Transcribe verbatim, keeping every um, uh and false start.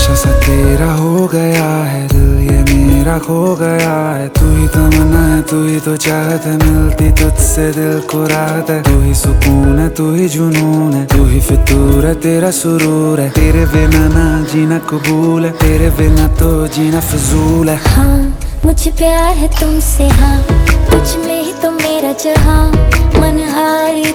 नशा सा तेरा हो गया है, दिल ये मेरा खो गया है। तू ही तमन्ना है, तू ही तो चाहत है, मिलती तुझसे दिल को राहत है। तू ही सुकून है, तू ही जुनून है, तू ही फितूर है, तेरा सुरूर है। तेरे बिना ना जीना कबूल है, तेरे बिना तो जीना फजूल है। हाँ मुझे प्यार है तुमसे, हाँ तुझ में ही तो मेरा जहाँ, मनहारी